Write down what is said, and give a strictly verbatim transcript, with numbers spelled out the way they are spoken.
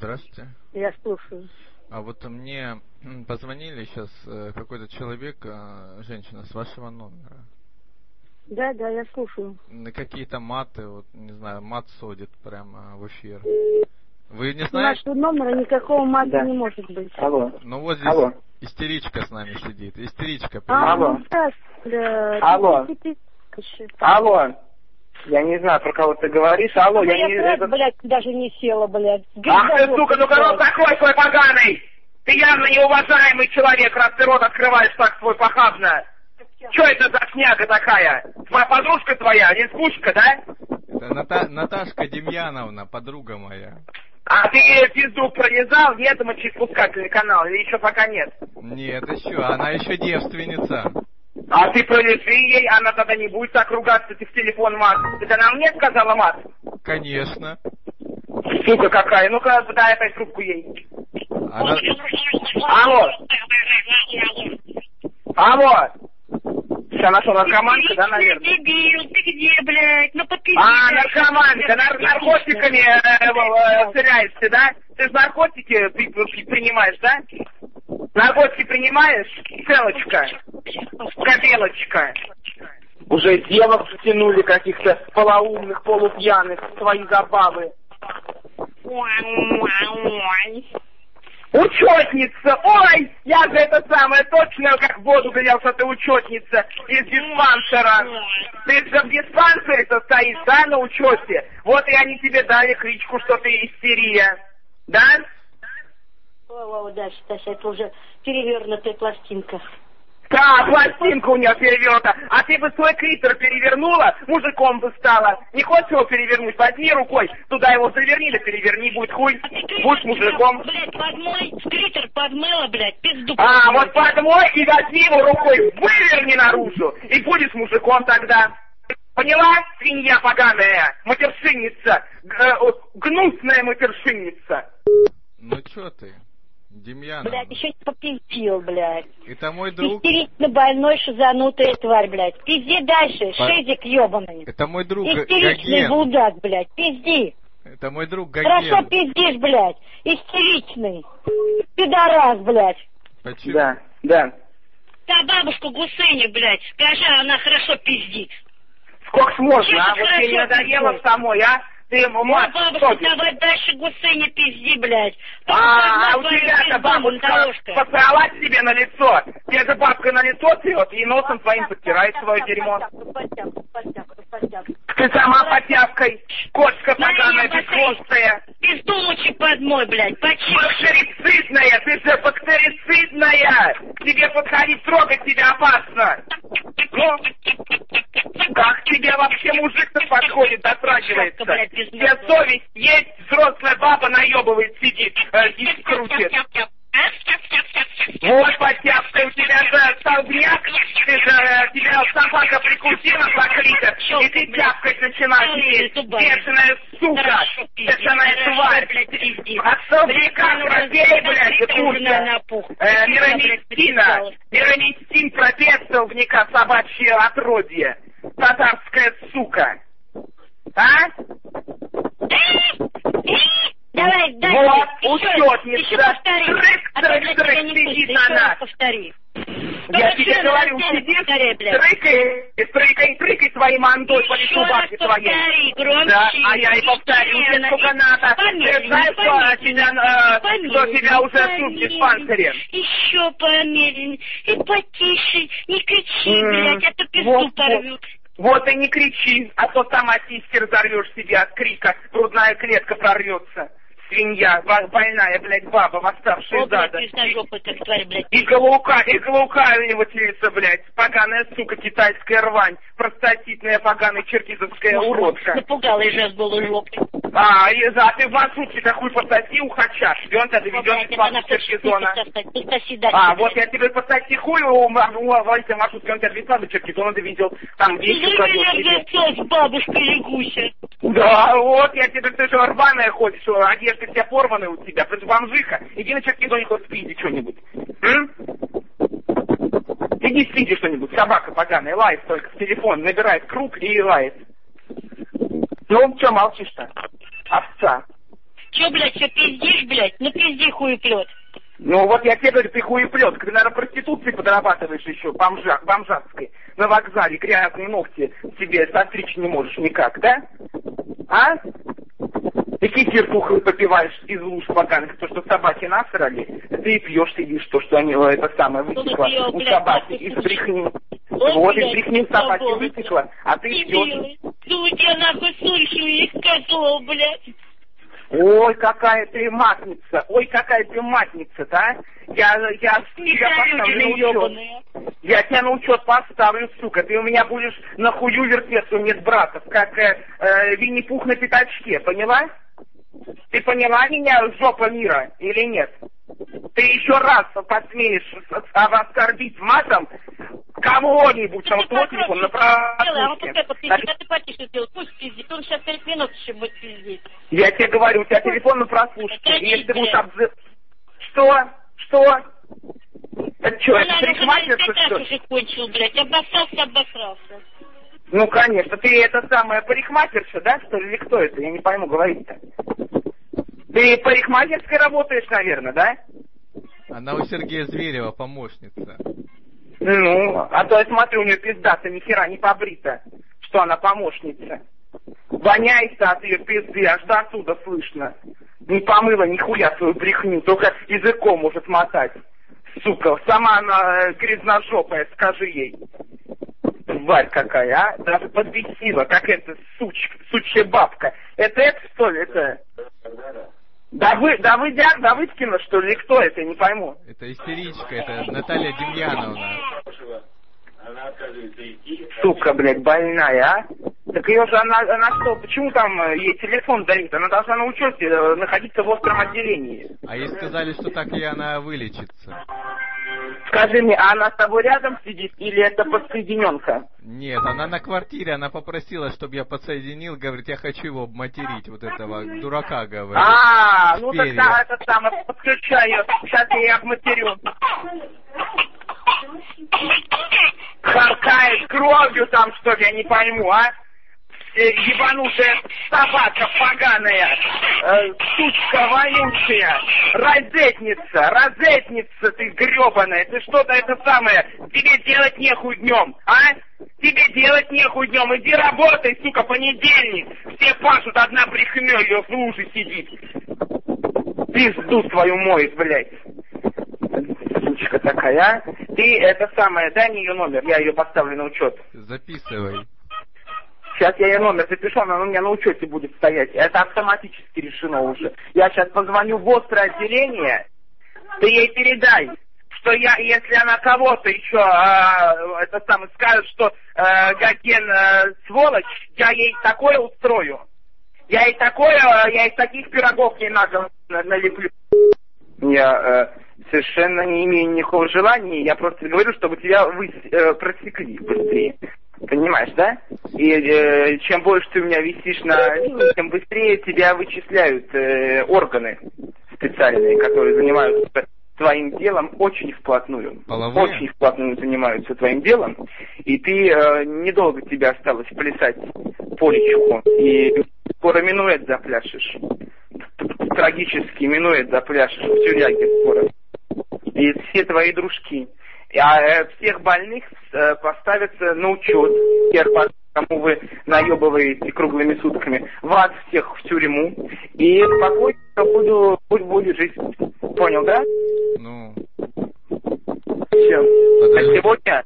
Здравствуйте. Я слушаю. А вот мне позвонили сейчас какой-то человек, женщина, с вашего номера. Да, да, я слушаю. Какие-то маты, вот, не знаю, мат содит прямо в эфир. Вы не С знаете? нашего номера никакого мата Да. не может быть. Алло. Ну вот здесь Алло. истеричка с нами сидит. Истеричка. А, Алло. ну, да, да. Алло. Ты- ты- ты- ты- Алло. Я не знаю, про кого ты говоришь. Алло, Ну, я я, не... блядь, это- блядь, даже не села, блядь. Ах ты, Грязь, сука, ну-ка рот закрой свой поганый! Ты явно неуважаемый человек, раз ты рот открываешь так свой похабно. Че это за шняга такая? Твоя подружка твоя, не скучка, да? Это Ната- Наташка Демьяновна, подруга моя. А ты ей пизду пролезал, нет, мочеиспускательный канал, или еще пока нет? Нет, еще, она еще девственница. А ты пролежи ей, она тогда не будет так ругаться, ты в телефон мат. Это она мне сказала мат? Конечно. Сука какая, ну-ка дай опять трубку ей. Она... Алло. Алло. Сейчас нашел наркоманка, да, наверное? Дебил, ты где, блядь? Ну, подпиши. А, наркоманка, нар- наркотиками э, э, стреляешься, да? Ты же наркотики при- при- принимаешь, да? Наркотики принимаешь? Целочка. Кобелочка. Уже девок втянули каких-то полоумных, полупьяных в свои забавы. Учетница! Ой, я же это самое точно как в воду глядел, что ты учетница из диспансера. Ты же в диспансере состоишь, да, на учете? Вот и они тебе дали кличку, что ты истерия. Да? О, о, Дася, Дася, это уже перевернутая пластинка. Да, пластинка у нее перевернута. А ты бы свой клитор перевернула, мужиком бы стала. Не хочешь его перевернуть? Возьми рукой, туда его заверни, да переверни, будет хуй. Будь мужиком. Блядь, подмой, клитор подмыла, блядь, пизду. А, вот подмой и возьми его рукой, выверни наружу, и будешь мужиком тогда. Поняла, свинья поганая, матершинница, г- гнусная матершинница. Ну чё ты, Демьяновна? Блядь, еще не попиздил, блядь. Это мой друг. Истерично больной, шизанутая тварь, блядь. Пизди дальше, По- шизик ебаный. Это мой друг Истеричный Гоген. булдак, блядь, пизди. Это мой друг Хорошо Гоген. пиздишь, блядь. Истеричный. Пидорас, блядь. Почему? Да, да. Да бабушку Гусыню, блядь, скажи, она хорошо пиздит. Сколько ж можно, Чё а? ты Вот тебе не хорошо надоело пиздишь? самой, а? Ты ему мать Ой, бабушка, сходишь. давай дальше Гусыня пизди, блядь. А, а у тебя-то бабушка посрала себе на лицо. Тебе же бабка на лицо трет и носом твоим подтирает свое дерьмо. Ты сама потявкой, кошка поганая, бесхвостая. Пизду лучше подмой, блядь, почему? Бактерицидная, ты же бактерицидная. К тебе подходить, трогать тебя опасно. Ну, как тебе вообще мужик-то подходит, дотрагивается? Тебе совесть есть, взрослая баба наебывает, сидит, э, и крутит. Вот потявка, у тебя же столбняк, ты же, э, тебя собака прикусила за клитор, и ты тявкать начинаешь, бешеная сука, бешеная тварь. От столбняка пропей, блядь, ты курса. Э, мироместина, мироместин пропей от столбняка, собачье отродье, татарская сука. А? Давай, дай. Вот, Еще, учетница. еще повтори. Трык, А то трык, для трык, тебя не сидит слышно. Еще она. раз повтори. Я Ну, тебе что, говорю, раз сидишь, повтори, блядь. трыкай, трыкай, трыкай своей мандой по лицу Еще раз бабки повтори, твоей. громче. Да, а я и повторю, тебе Медленно, сколько и надо. помедленнее, Ты знаешь, что помедленнее, тебя, э, что помедленнее, тебя уже в помедленнее. диспансере? Еще помедленнее. И потише. Не кричи, М, блядь, а то пизду вот, порвет. Вот и не кричи, а то сама сиськи разорвешь себе от крика, грудная клетка прорвется. Свинья, бо- больная, блядь, баба, восставшая О, блядь, зада. пиздожопая, как тварь, блядь. Иглаука, иглаукаривательница, блядь, поганая сука, китайская рвань, простатитная поганая черкизовская уродка. Напугала и же с голой жопой. А, и, а ты в маршрутке такую пососи у хача, и он тебя доведет в плану Черкизона. А, вот я тебе пососи хуй у маршрутки, маршрутки, он тебя доведет в плану Черкизона, доведет, там вещи кладет тебе. Бабушка Ягуся. Да, вот, я тебе, ты же рваная ходишь, что одежда вся порванная у тебя, ты же бомжиха. Иди на Черкизоне хоть спиди что-нибудь. М? Иди спиди что-нибудь, собака поганая, лает только в телефон, набирает круг и лает. Ну, что молчишь-то, овца? Че, блядь, что пиздишь, блядь? Ну пизди хуеплет. Ну вот я тебе говорю, ты хуеплет. Ты, наверное, проституцией подрабатываешь еще, бомжа, бомжатской. На вокзале грязные ногти себе состричь не можешь никак, да? А? И кефир тухлый попиваешь из луж поганых, то, что собаки насрали, ты и пьешь, сидишь, то, что они, это самое, вытекло у собаки из брехни. Вот из брехни собаки вытекло, а ты пьешь. Ты у тебя нахуй сульщу их котов, блядь. Ой, какая ты матница, ой, какая ты матница-то, а? Я, я тебя поставлю на учет. Я тебя на учет поставлю, сука. Ты у меня будешь на хую вертеться у медбратов, как э, э, Винни-Пух на пятачке, поняла? Ты поняла меня, жопа мира, или нет? Ты еще раз посмеешь оскорбить матом кого-нибудь, там, твой телефон на прослушке. Он сейчас пять минут еще будет пиздить. Я тебе говорю, у тебя телефон на прослушке. Если ты будешь обзы... Что? Что? Это что, это парикмахерша, что ли? Уже кончил, блядь, обосрался, обосрался. Ну, конечно, ты это самая парикмахерша, да, что ли, или кто это? Я не пойму говорить-то. Ты парикмахерской работаешь, наверное, да? Она у Сергея Зверева помощница. Ну, а то я смотрю, у нее пизда-то ни хера не побрита, что она помощница. Воняется от ее пизды, аж до отсюда слышно. Не помыла нихуя свою брехню, только языком может мотать. Сука, сама она грязножопая, скажи ей. Тварь какая, а? Даже подбесила, как эта суч, сучья бабка. Это это, что ли, это... Давы, Давыдяк, Давыдкина, что ли, кто это, не пойму. Это истеричка, это Наталья Демьяновна. Она отказывается идти. Сука, блядь, больная, а? Так ее же, она, она что, почему там ей телефон дают? Она должна на учете находиться в остром отделении. А ей сказали, что так и она вылечится. Скажи мне, а она с тобой рядом сидит или это подсоединенка? Нет, она на квартире, она попросила, чтобы я подсоединил, говорит, я хочу его обматерить, вот этого дурака, говорит. А, ну тогда это самое, подключаю, сейчас я ее обматерю. Харкает кровью там, что ли, я не пойму, а? Ебанутая собака поганая, э, сучка вонючая, розетница, розетница ты гребаная, ты что-то это самое, тебе делать нехуй днем, а? Тебе делать нехуй днем, иди работай, сука, понедельник, все пашут, одна брехнёй ее в луже сидит. Пизду твою моет, блядь. Сучка такая, а? Ты это самое, дай мне ее номер, я ее поставлю на учет. Записывай. Сейчас я ее номер запишу, она у меня на учете будет стоять. Это автоматически решено уже. Я сейчас позвоню в острое отделение, ты ей передай, что я, если она кого-то еще, э, это самое, скажет, что э, Гоген э, сволочь, я ей такое устрою. Я ей такое, э, я ей таких пирогов ей надо налеплю. Я э, совершенно не имею никакого желания, я просто говорю, чтобы тебя вы, э, просекли быстрее. Понимаешь, да? И э, чем больше ты у меня висишь на линии, тем быстрее тебя вычисляют э, органы специальные, которые занимаются твоим делом очень вплотную. Половые? Очень вплотную занимаются твоим делом. И ты, э, недолго тебе осталось плясать полечку. И скоро минуэт запляшешь. Трагический минуэт запляшешь в тюряге скоро. И все твои дружки. А э, всех больных э, поставятся на учет, тех, кому вы наебываете круглыми сутками, вас всех в тюрьму, и спокойно буду, будь будет жить. Понял, да? Ну... Все. А сегодня